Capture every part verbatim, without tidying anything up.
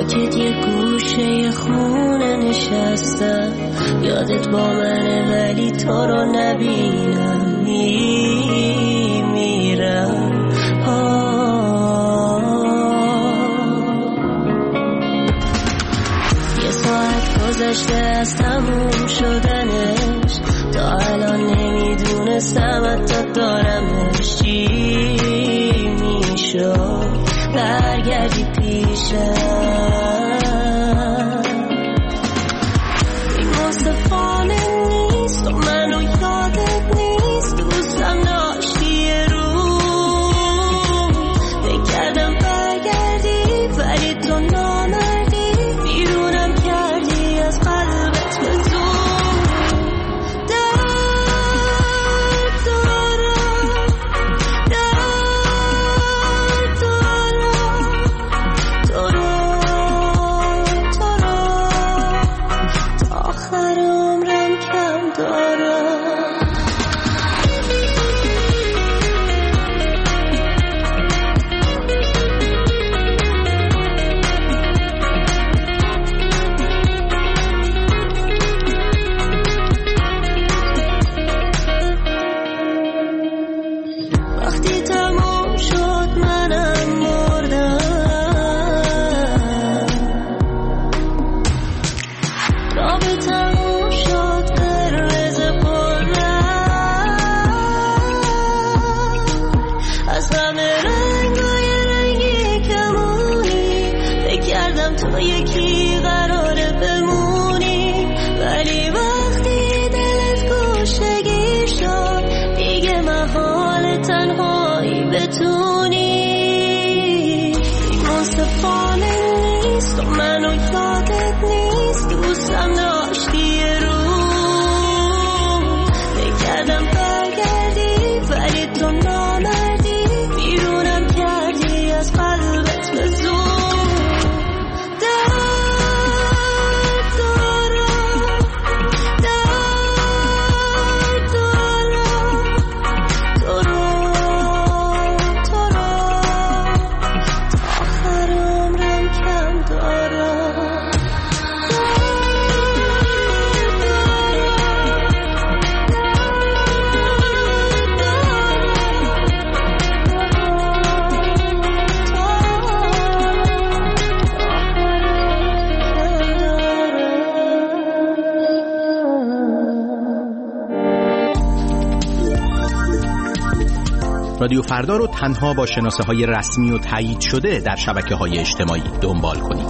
ساکت یه گوشه خونه نشستم، یادت با منه ولی تو رو نبینم، میمیرم. یه ساعت گذشته از تموم شدنش، تا الان نمیدونستم حتی دارمش. چی میشد برگردی پیشم؟ این مصطفانه نیست و منو یادت نیست، دوستم داشتی یه روز، بکردم برگردی ولی تو نامردی، بیرونم کردی از قلبت به زور. رادیو فردا رو تنها با شناسه های رسمی و تایید شده در شبکه های اجتماعی دنبال کنید.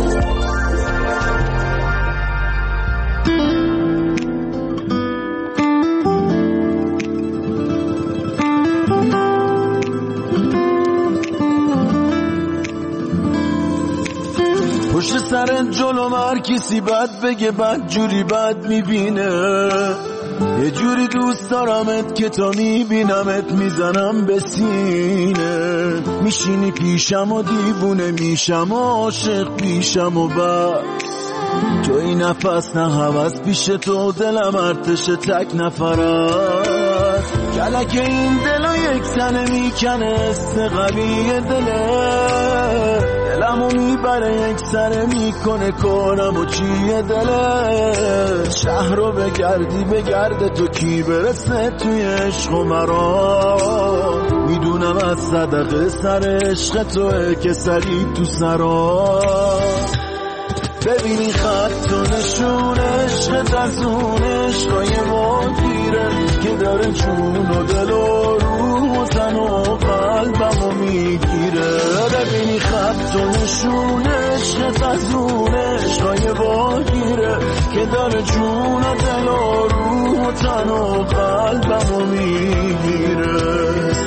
پشت سر جلو هر کسی بد بگه بد جوری بد میبینه، یه جوری دوست دارمت که تا میبینمت میزنم به سینه، میشینی پیشم و دیوونه میشم و عاشق پیشم و بس، تو این نفس نه هوس پیش تو دلم ارتش تک نفرست، کلک این دلو یک تنه میکنه است قوی دله، دلمو میبره یک سره میکنه کنم و چیه دله، شهر رو بگردی بگرده تو کی برسه توی عشق و مرا، میدونم از صدقه سر عشق توه که سری تو سرا، ببینی خط و نشون عشقت از اون عشقای ما گیره که داره جون و دل و روح و تن و قلبمو میگیره، ببینی خط و نشون عشقت از اون عشقای ما گیره که داره جون و دل و روح و تن و قلبمو میگیره.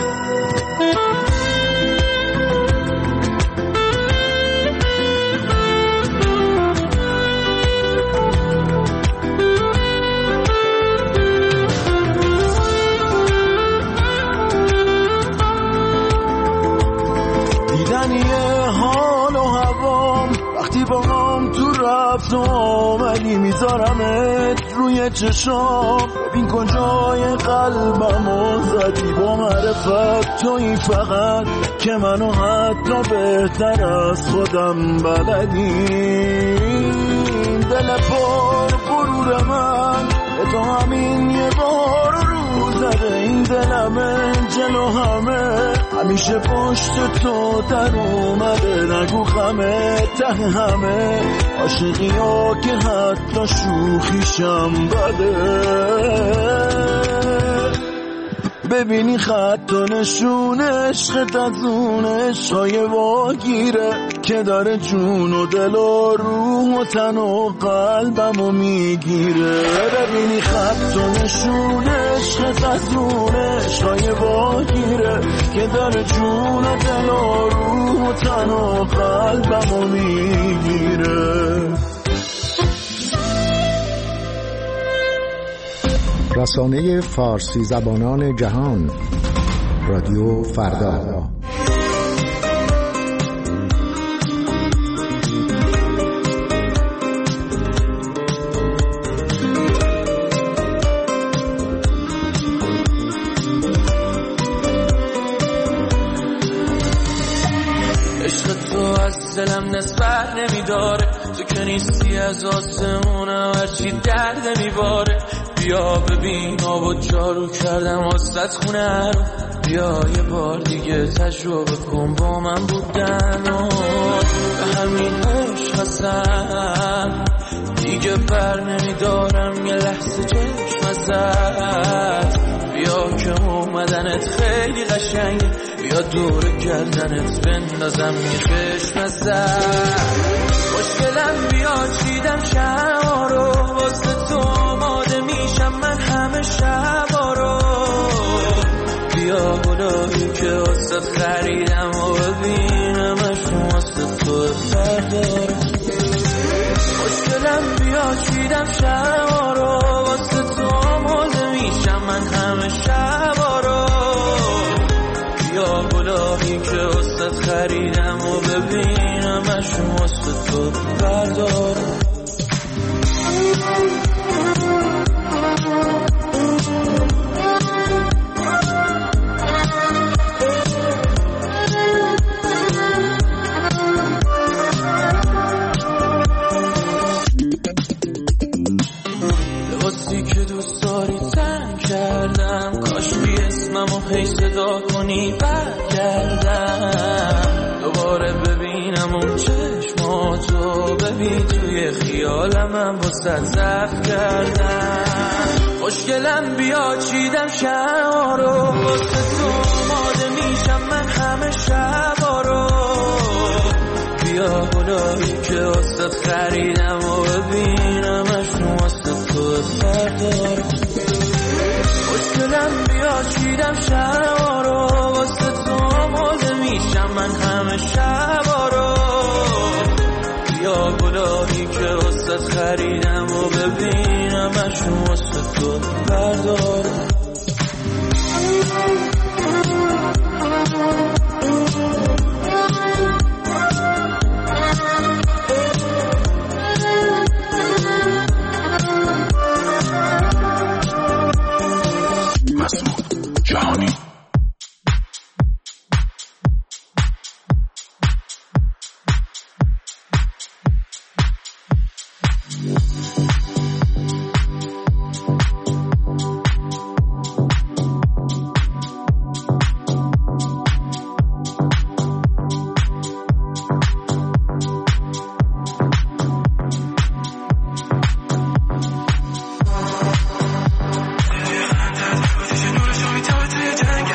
رفت و آمدی میذارمت روی چشام، ببین کجای قلبمو بلدی با معرفت تویی فقط که منو حتی بهتر از خودم بلدی. دل پر غرور من به تو همین یه بار رو زده، این دلمه جلو همه همیشه پشت تو در اومده. نگو خمه ته همه عاشقی ها که حتی شوخیشم بده. ببینی خط و نشون عشقت از اون عشقای واگیره که داره جون و دل و روح و تن و قلبمو میگیره. ببینی خط و نشون عشقت از اون عشقای واگیره که داره جون و دل و روح و تن و قلبمو میگیره. رسانه فارسی زبانان جهان، رادیو فردا. عشق تو از دلم نسبت نمیداره، تو که نیستی از آسمونم هرچی درد میباره. بیا ببین آب و جارو کردم واسط خونه رو، بیا یه بار دیگه تجربه کن با من بودن و به همین عشق هستم دیگه بر نمیدارم یه لحظه چشم ازت. بیا که اومدنت خیلی قشنگه، بیا دور گردنت بندازم یه چشم ازت. خوشگلم بیا چیدم شما رو واسه تو آماده میشم من همه شبا رو. بیا گلایی که واسه خریدم و ببینمش واسه تو بردارم. خوشگلم بیا چیدم شما رو واسه تو آماده میشم من همه شبا رو. بیا گلایی که واسه خریدم و ببینمش واسه تو بردارم. لباسی که دوست داری تن کردم، کاش بی اسممو هی صدا کنی برگردم. دوباره ببینم اون چشماتو، ببین توی خیالم واسه ضعف کردم. خوشگلم بیا چیدم شما رو واسه تو آماده میشم من همه شبا رو. بیا گلایی که واسه خریدم و ببینمش واسه تو بردارم. خوشگلم بیا چیدم شما رو واسه تو آماده میشم من همه شبا رو. بیا گلایی که واسه خریدم و ببینمش واسه تو بردارم. مسعود جهانی. Take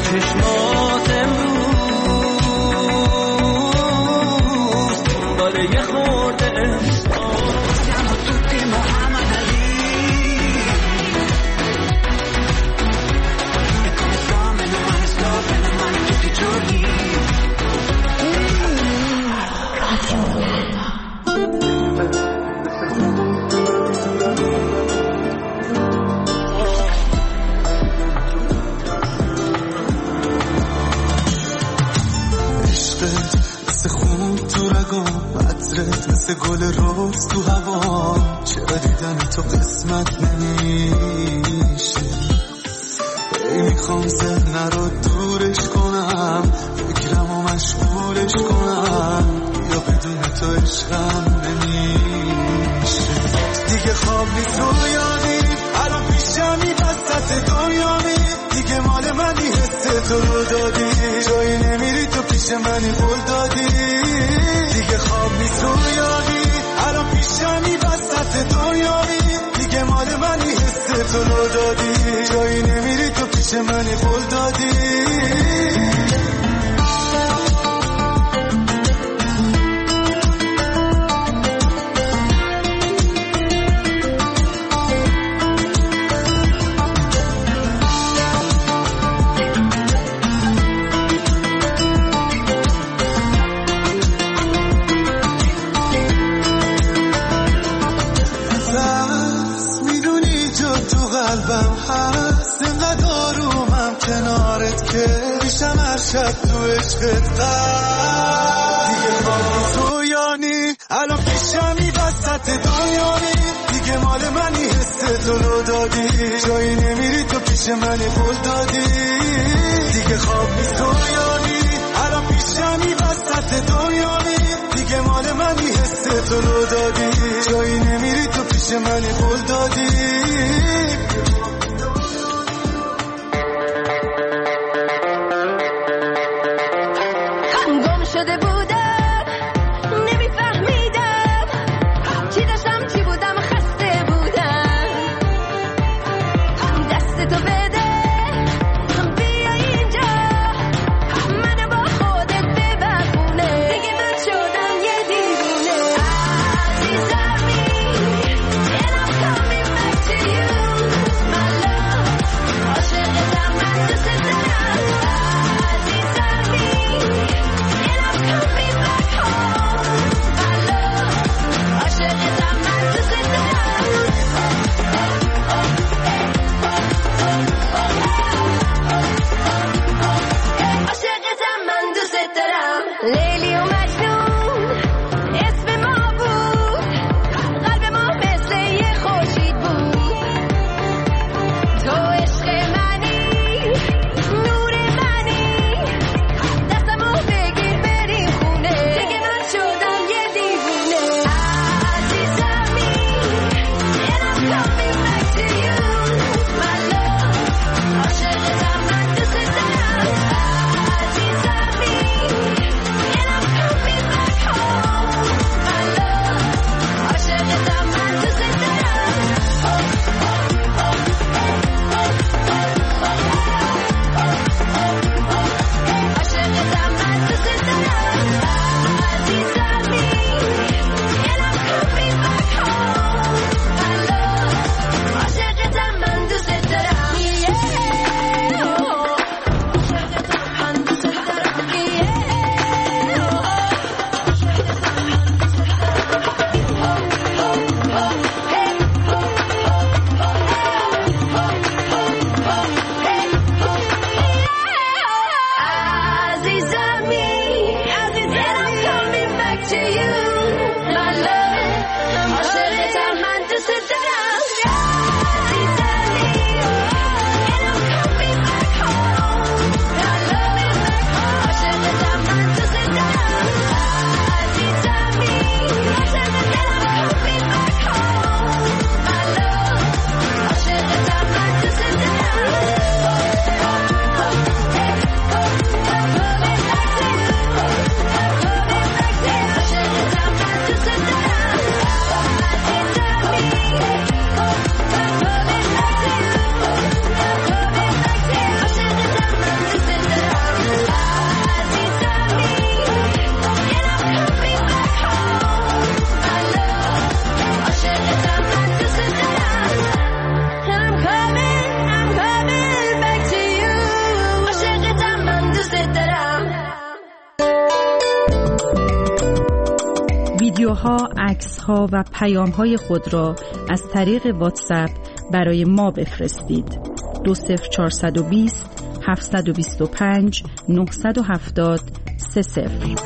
چشمات امروز دنبال یه خورده siamo tutti Muhammad Ali e come fame le mani scopre le mani tutti i giorni مثل گل روز تو هوا چرا دیدن تو قسمت نمیشه ای میخوام ذهن رو دورش کنم فکرم و مشغولش کنم یا بدون تو عشقم نمیشه دیگه خواب نیست رویانی الان پیشمی وسط دنیامی دیگه مال منی حس تو رو دادی جایی نمیری تو پیش منی قول دادی دیگه خواب نیست رویانی الان پیشمی وسط دنیامی دیگه مال منی حس تو رو دادی جایی نمیری تو پیش منی قول دادی شب تو عشقت قد دیگه خواب نیست رویانی الان پیشمی وسط دنیامی دیگه مال منی حس تو رو دادی جایی نمیری تو پیش منی قول دادی دیگه خواب نیست رویانی الان پیشمی وسط دنیامی دیگه مال منی حس تو رو دادی جایی نمیری تو پیش منی قول دادی شده بودم نمیفهمیدم چی داشتم چی بودم خسته بودم دست تو بده بیا اینجا منو با خودت ببر خونه دیگه من شدم یه دیوونه عزیزمی دلم coming back ویدیوها، عکس‌ها و پیام‌های خود را از طریق واتساپ برای ما بفرستید. دو صفر چهارصد و بیست هفتصد و بیست و پنج نهصد و هفتاد سه صفر.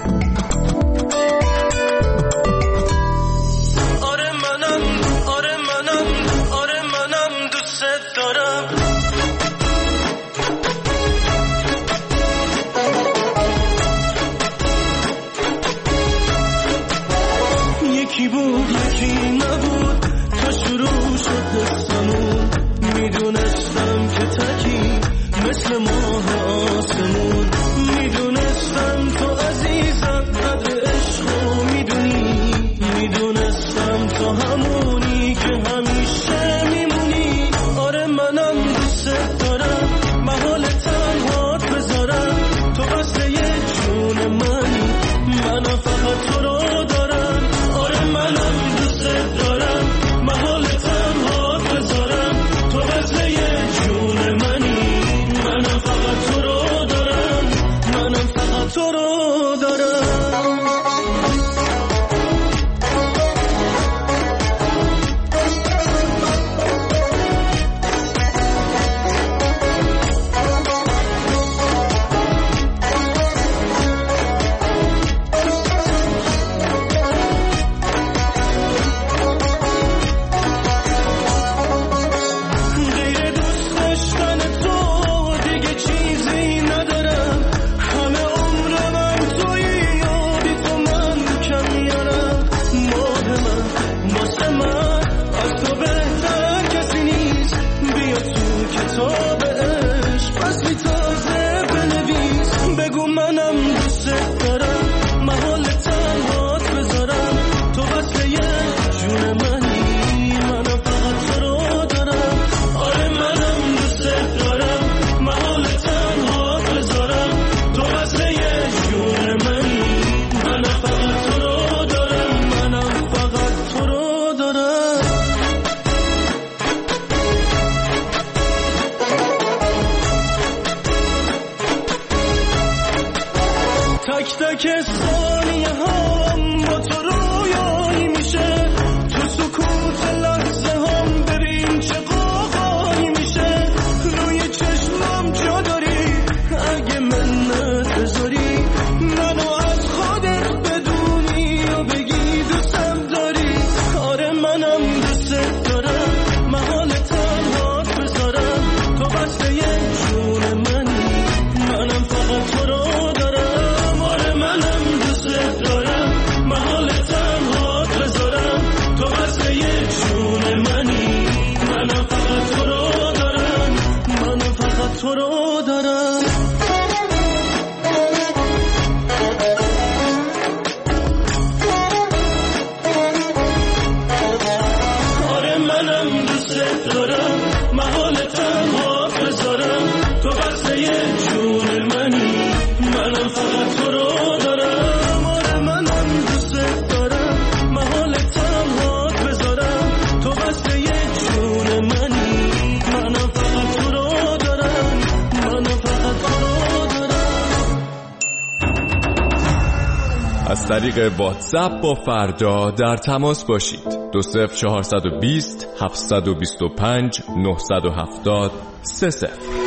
از طریق واتساپ با فردا در تماس باشید. دو صفر چهارصد و بیست هفتصد و بیست و پنج نهصد و هفتاد سه صفر.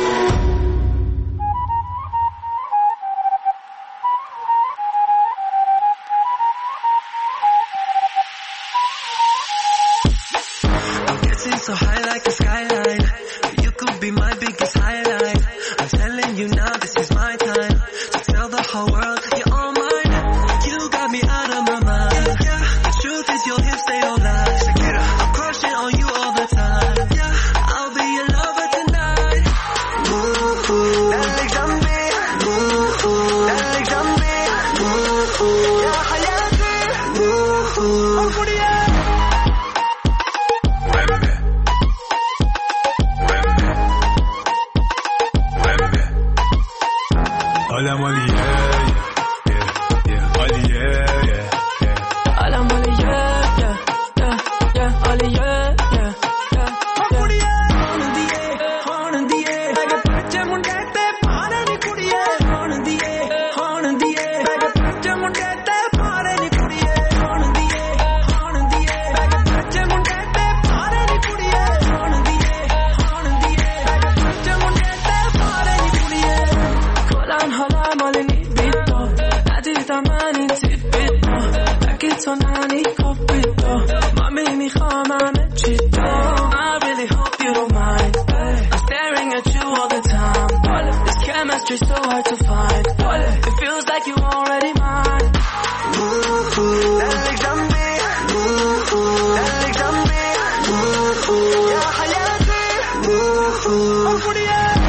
chemistry so hard to find. It feels like you already mine. دلك جنبي دلك جنبي يا حياتي أفضل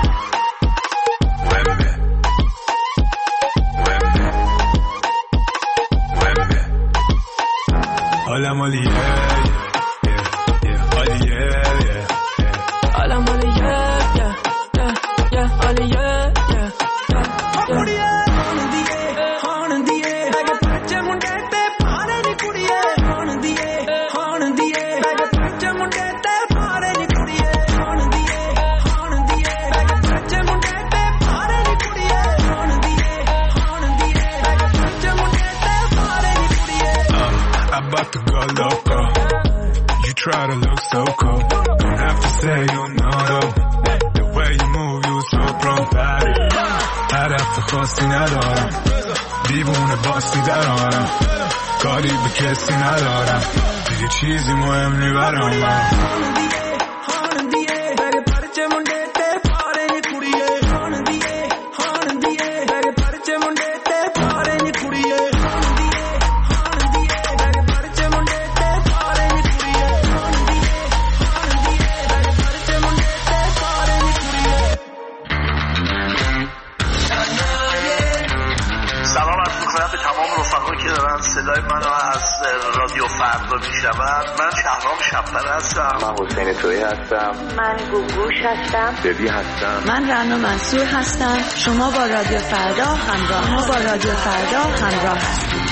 Hola Molly, yeah, yeah, yeah, Holly, yeah, yeah, yeah. Hola Molly, yeah, yeah, yeah, yeah, Holly, yeah, yeah, yeah, yeah. Try to look so cool. Don't have to say you know though. The way you move, you so pro. هدف خاصی ندارم دیوونه باسی درارم کاری به کسی ندارم دیگه چیزی مهم نی برام من صدای منو از رادیو فردا میشنوند. من شهرام شب‌پر هستم. من حسین تویی هستم. من گوگوش هستم. ببی هستم. من رنا منصور هستم. شما با رادیو فردا همراه ما با رادیو فردا همراه هستید.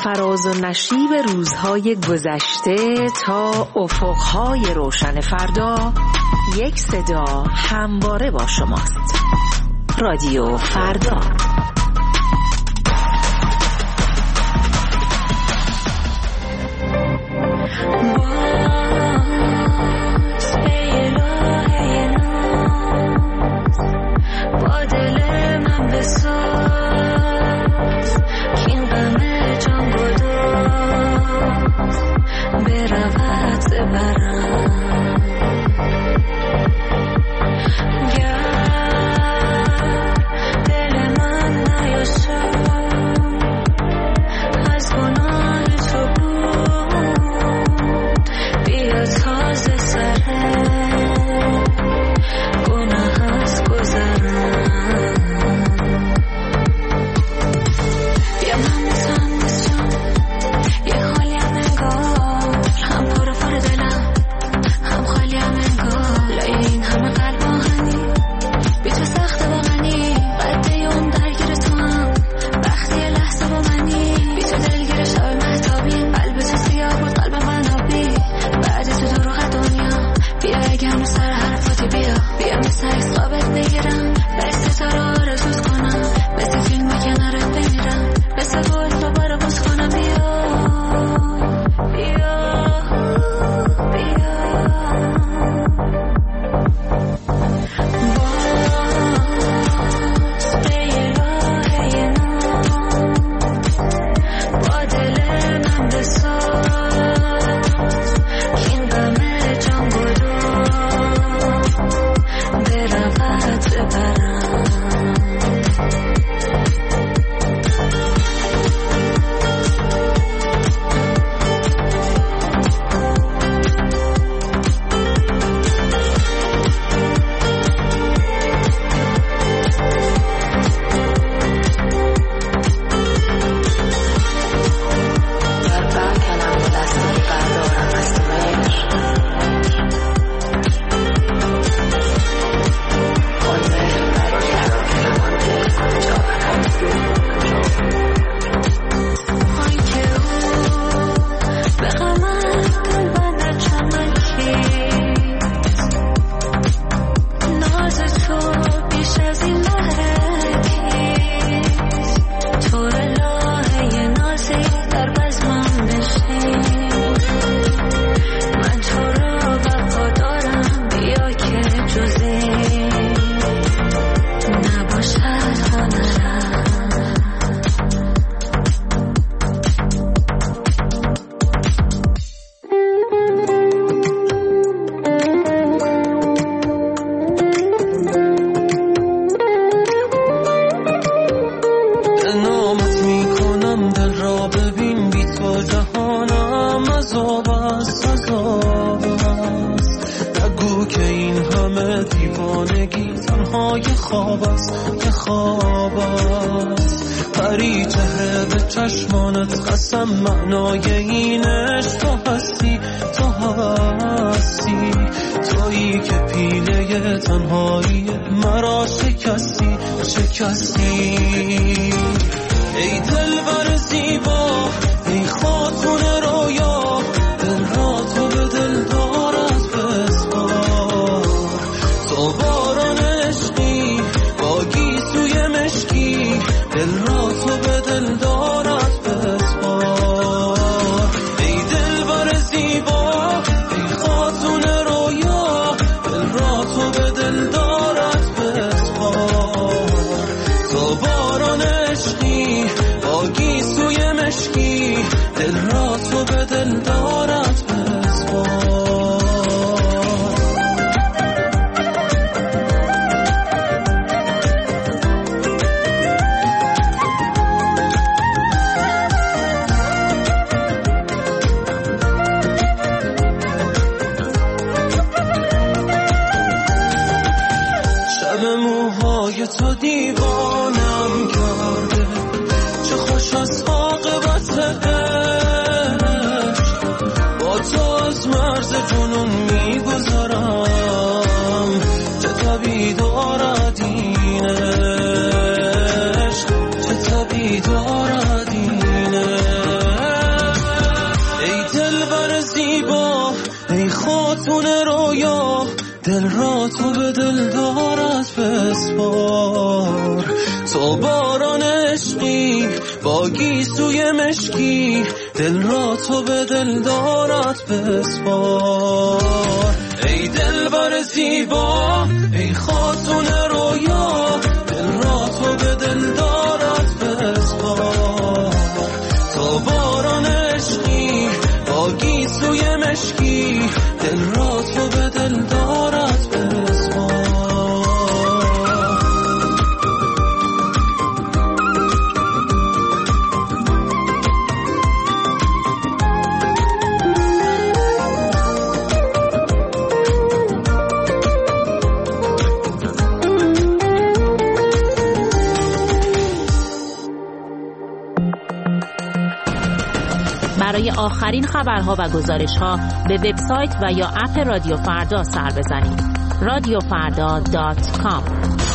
فراز و نشیب روزهای گذشته تا افقهای روشن فردا، یک صدا همواره با شماست. رادیو فردا. بیدارد اینش خاتون رویا دل را تو به دل دارد بسپار، تو باران عشقی با گیسوی مشکی دل را تو به دل دارد بسپار. ای دلبر زیبا ای خاتون رویا دل را تو به دل دارد بسپار، تو باران عشقی با گیسوی مشکی دل را تو به دل دارد بسپار. برای آخرین خبرها و گزارش‌ها به وبسایت و یا اپ رادیو فردا سر بزنید. رادیو فردا دات کام.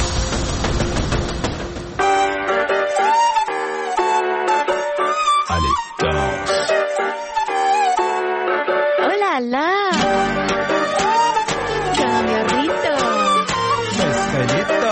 اولالا کامیاریتو اسکالیتو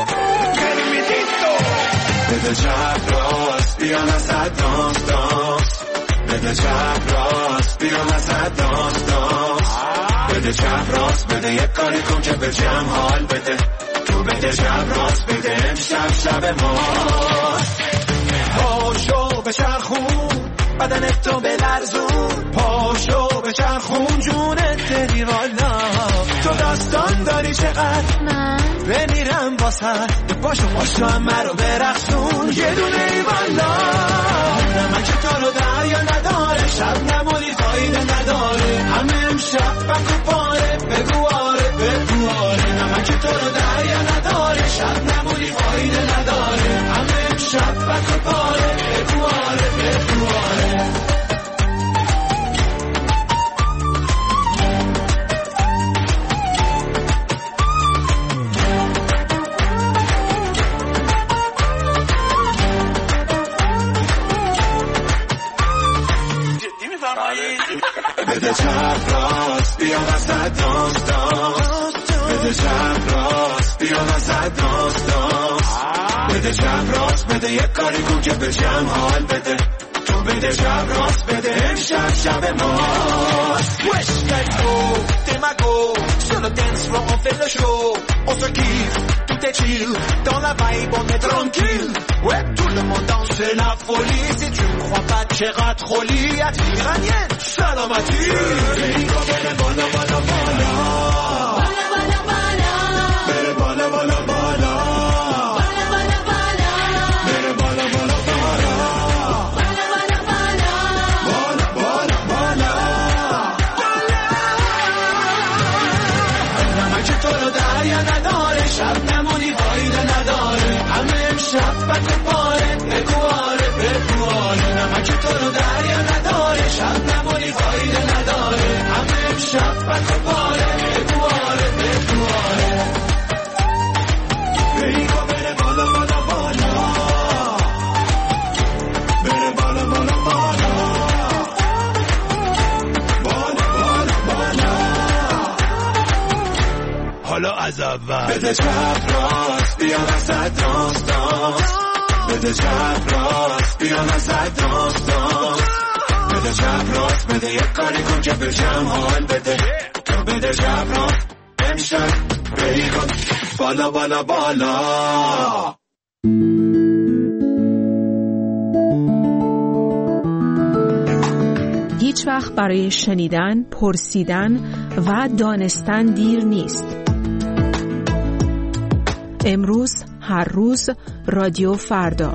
بده چپ راست بیا نزد دانس دانس، بده چپ راست بیا نزد دانس دانس، بده چپ راست بده یک کاری کن که به جمع حال بده، تو بده چپ راست بده امشب شب ماست. پاشو به چرخون بدنت تو بلرزون، پاشو به چرخون جونت دلی والا، تو داستان داری چقدر من بمیرم واسه، پاشو پاشو همه رو برخصون یه دونه ای والا. نمک تو رو دریا نداره، شب نمونی فایده نداره، همه امشب بکو پاره بگو آره بگو آره. نمک تو رو دریا نداره، شب نمونی فایده نداره، همه امشب بکو پاره بگو آره بگو آره. بده چپ راست بیا وسط دانس دانس، بده چپ راست بیا وسط دانس دانس، بده چپ راست بده یک کاری کن که به جمع حال بده، تو بده چپ راست بده امشب شب ماست. Wesh, let's go, t'es ma go, sur le dance floor on fait le show, on se kiffe, tout est chill, dans la vibe on est tranquille, ouais tout le monde danse c'est la folie, si tu ne crois pas t'es trop lié à l'iranienne, salamati. Berico bere bola bola bola, bola bola bola, bere bola bola bola, bola bola bola, bere bola bola bola, bola bola bola, bola bola bola, bola. نمک تو رو دریا نداره، شب نمونی فایده نداره، همه امشب بکو پاره بگو آره بگو آره. نمک تو رو دریا نداره، شب نمونی فایده نداره، همه امشب بکو پاره بگو آره بگو آره. بریکو بره بالا بالا بالا، بره بالا بالا بالا، بالا بالا بالا. حالا از اول بده چپ راست بیا وسط دانس دانس، بده چپ راست بیا وسط دانس دانس، بده چپ راست بده یک کاری کن که به جمع حال بده، تو بده چپ راست امشب بری کن بالا بالا بالا. هیچ وقت برای شنیدن، پرسیدن و دانستن دیر نیست. امروز، هر روز، رادیو فردا.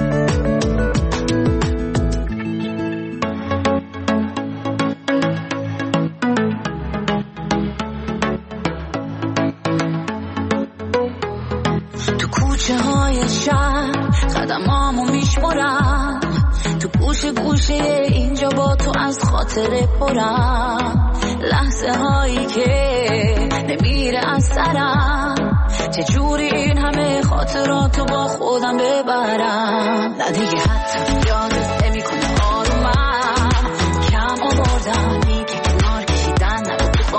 تو کوچه های شهر قدمامو میشمارم، تو گوشه گوشه اینجا با تو از خاطره پرم، لحظه هایی که نمیره از سرم، چجوری این همه خاطراتو با خودم ببرم. نه دیگه حتی یادت نمی کنه آرومم، کم آوردم دیگه کنار کشیدن، نبود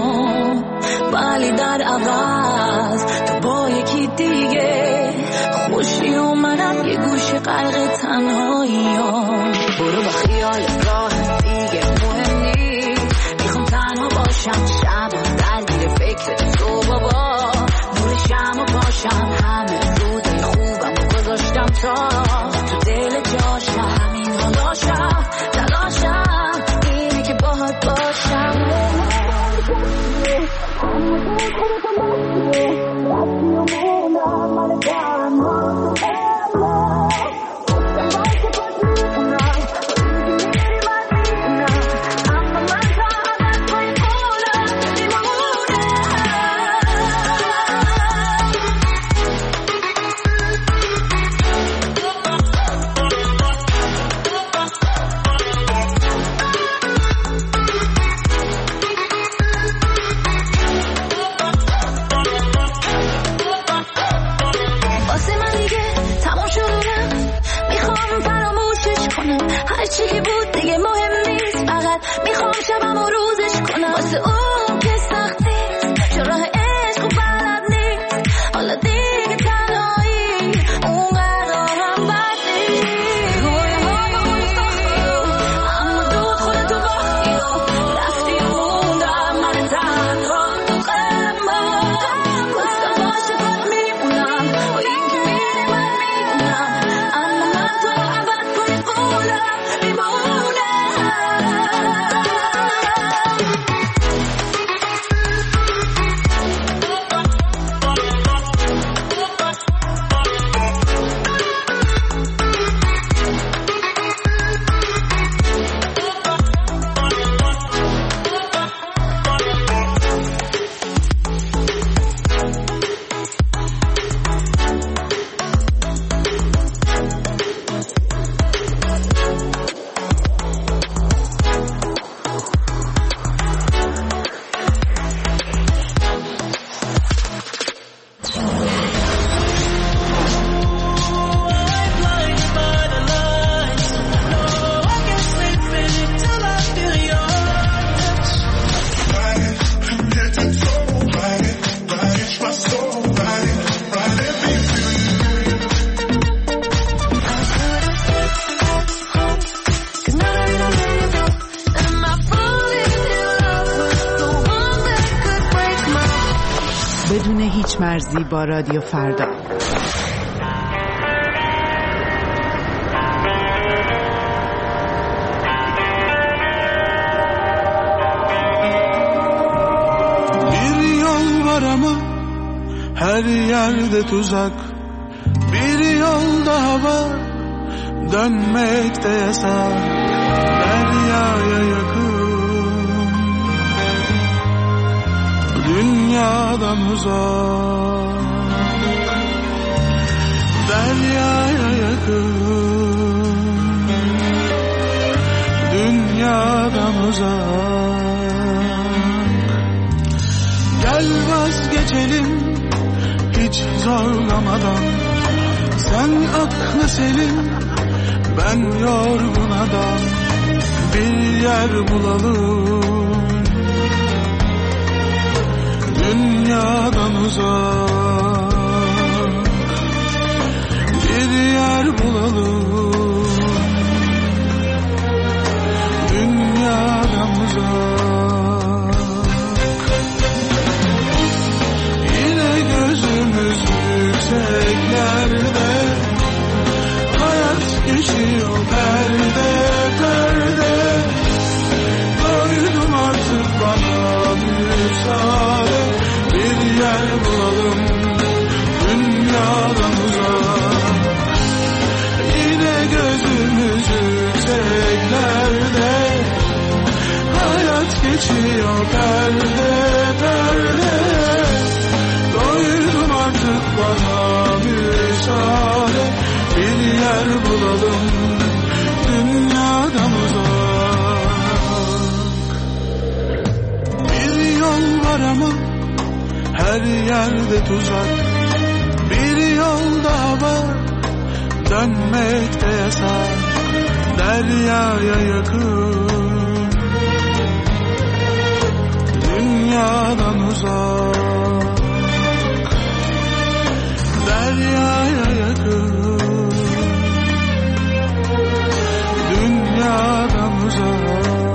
ولی در عوض تو با یکی دیگه خوشی و منم یه گوشه غرق تنهایی ها. برو با خیال راحت دیگه مهم نیست، میخوام تنها باشم شب درگیر فکر تو بابا، دور شم و پاشم همه روزای خوبم گذاشتم تا تو دل جاشم، همین حالاشم تلاشم اینه که باهات باشم. هرچی که بود دیگه مهم نیست، فقط میخوام شبم و روزش کنم واسه اون که سختی چون راه عشق و بلد نیست. حالا دیگه تنهایی اونقدر هم بد نیست، اما دود خودتو باختی و رفتی و موندم من تنها تو قلبم. گفتم باشه خود میمونم و این که میری من میمونم، اما من تو عوض کنی قولم بدون هیچ مرزی با رادیو فردا. Bir yol var ama her yerde tuzak, bir yol daha var dönmekte yasak, deryaya yakın, dünyadan uzak, deryaya yakın, dünyadan uzak. Gel vazgeçelim hiç zorlamadan, sen aklı selim ben yorgun adam, bir yer bulalım dünyadan uzak, bir yer bulalım dünyadan uzak. Yine gözümüz yükseklerde, hayat geçiyor perde perde, doydum artık bana müsaade, bir yer bulalım dünyadan uzak. Yine gözümüz yükseklerde, hayat geçiyor perde perde, doydum artık bana müsaade, bir yer bulalım dünyadan uzak. Bir yol var ama her yerde tuzak, bir yol daha var dönmekte yasak, deryaya yakın, dünya dünyadan uzak, deryaya yakın, dünyadan uzak.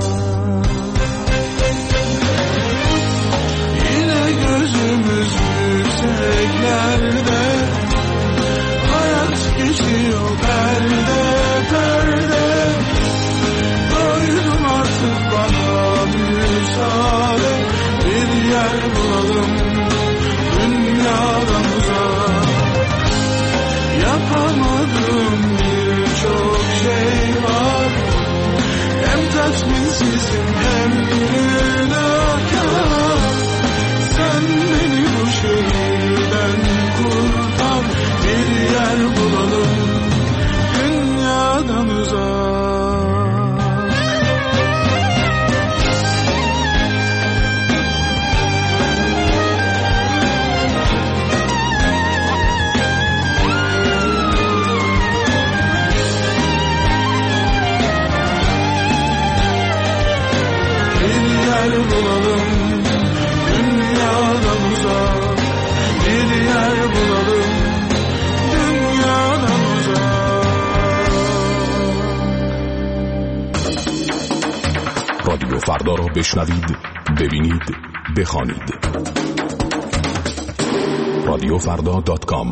Yine gözümüz yükseklerde, hayat geçiyor perde perde. Doydum artık, bana müsaade, bir yer bulalım dünyadan uzak. Yapamadığım birçok şey var, hem tatminsizim hem günahkar. Sen beni bu şehirden kurtar, bir yer bulalım dünyadan uzak. Bulalım dünyadan uzak, bir yer bulalım dünyadan uzak. رادیو فردا را بشنوید، ببینید، بخوانید. رادیو فردا دات کام.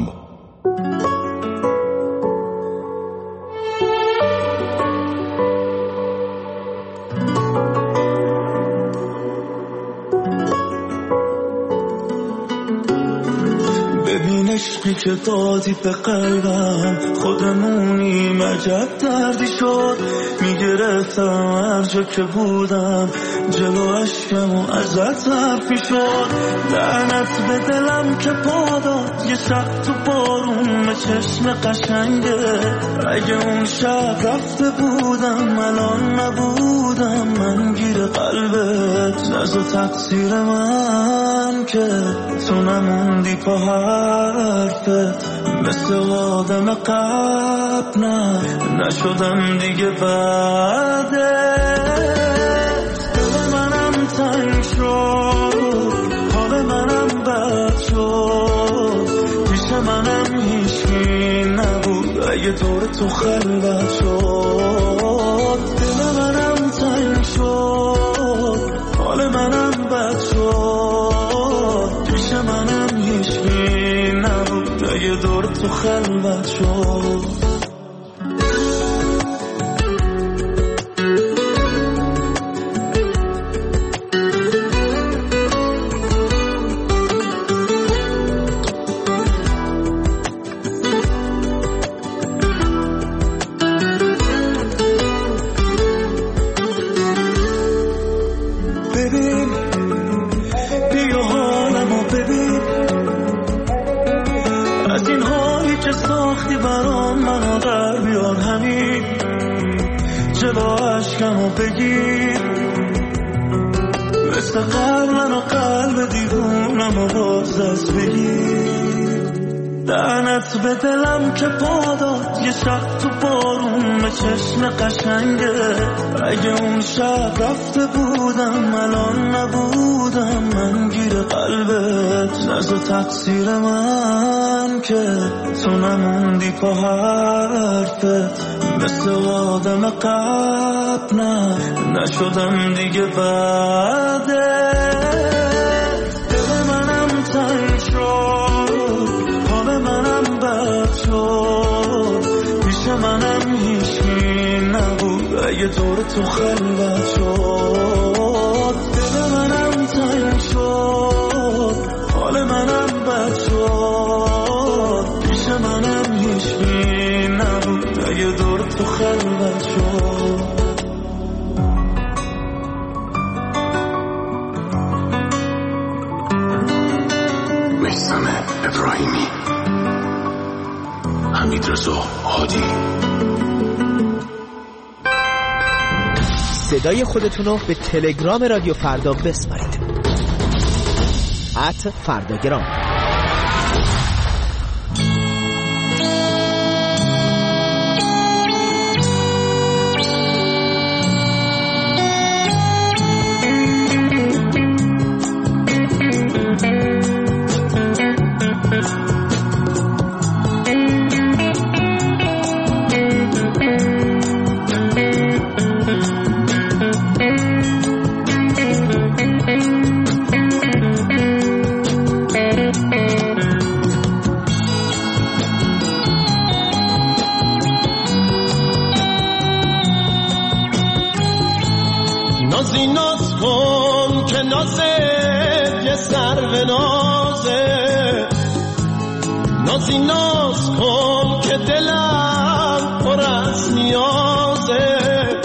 عشقی که دادی به قلبم، خودمونی عجب دردی شد. میگرفتم هر جا که بودم، جلو اشکم و ازت حرفی شد. لعنت به دلم که پاداد یه شب تو بارون به چشم قشنگه. اگه اون شب رفته بودم الان نبودم من گیر قلبت. نزد تقصیر من که تو نموندی پا حرفت. مثل آدم قبل نه نشدم دیگه بعدت. دل منم تنگ شد، حال منم بد شد. پیش منم هیچکی نبود اگه دور تو خلوت شد. دل منم تنگ شد، حال منم بد شد. پیش منم هیچکی نبود اگه دور تو خلوت شد. بگیر مثل قبلن و قلب دیوونم و باز دست بگیر. لعنت به دلم که پاداد یه شب تو بارون به چشم قشنگه. اگه اون شب رفته بودم الان نبودم من گیر قلبت. نزد تقصیر من که تو نموندی پا حرفت. مثل آدم قبل نه نشدم دیگه بعدت. دل منم تنگ شد، حال منم بد شد. پیش منم هیچکی نبود اگه دور تو خلوت شد. دل منم تنگ شد، حال منم بد شد. پیش منم هیچکی نبود اگه دور تو خلوت شد. میثم ابراهیمی، حمیدرضا هادی. صدای خودتون رو به تلگرام رادیو فردا بسپارید. ات فرداگرام. نازی ناز کن که دلم پر از نیازه،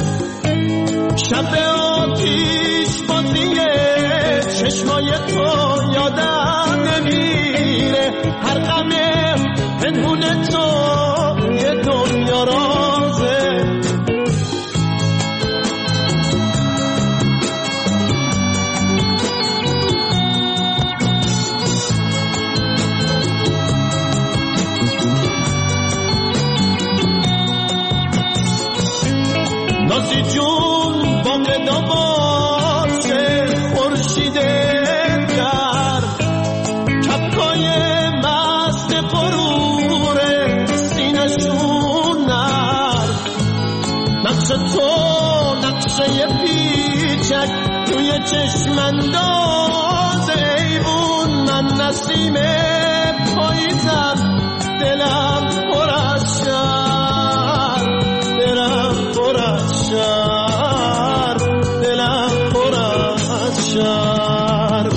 شب آتیش بازیه چشمای تو یادم نمیره، هر غم پنهون تو یه دنیا رازه. نازی جون با قداماشه خورشیده در کپکای مست غروره سینشون نر، نقش تو نقشه پیچک توی چشمنداز ایوون، من نسیم پاییزم دلم پر از شر، دلم پر از شر، دلم پر از شر.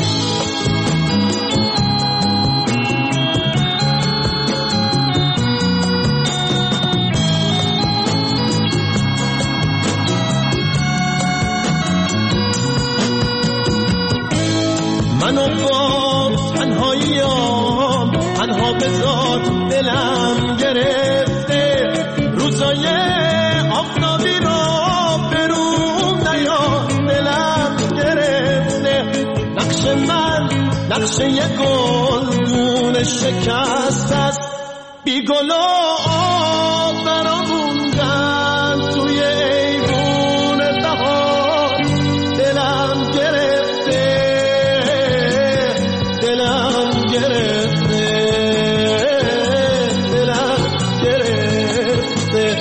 منو با تنهاییام تنها بذار، دلم گرفته روزای آفتابی رو برون نیار، دلم گرفته نقش من نقشه یه گلدون شکست است، بی گل و آب برام موندن توی ایوون بهار، دلم گرفته دلم گرفته دلم گرفته.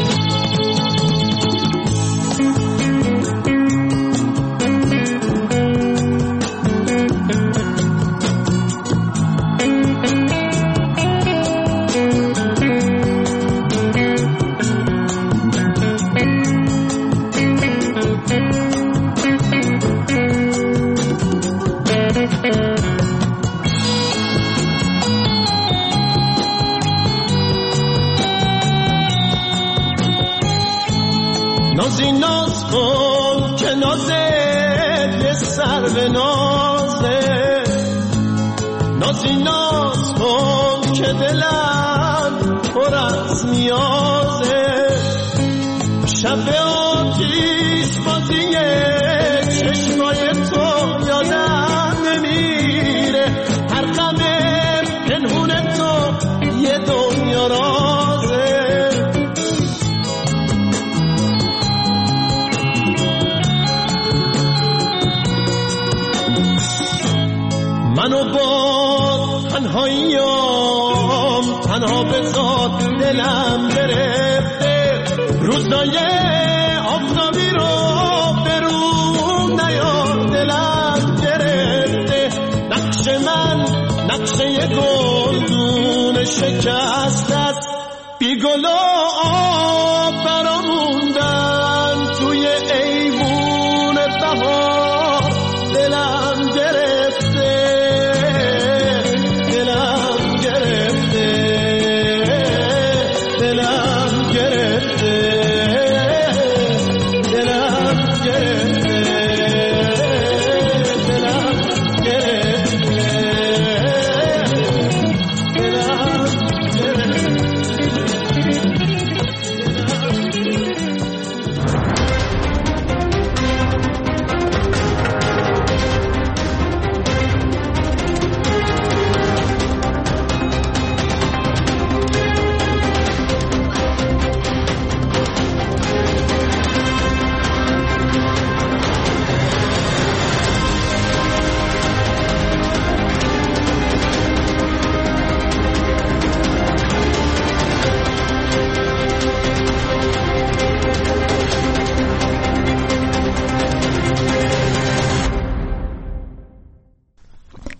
نازی ناز کن که نازه یه سر به نازه، نازی ناز کن که دلم پر از نیازه، شب آتیش بازیه چشمای تو یادم نمیره، هر غم پنهون تو یه دنیا رازه. منو با تنهاییام تنها بذار، دلم گرفته روزای آفتابی رو برون نیار، دلم گرفته نقش من نقشه یه گلدون شکست است، بی گل و آب برام موندن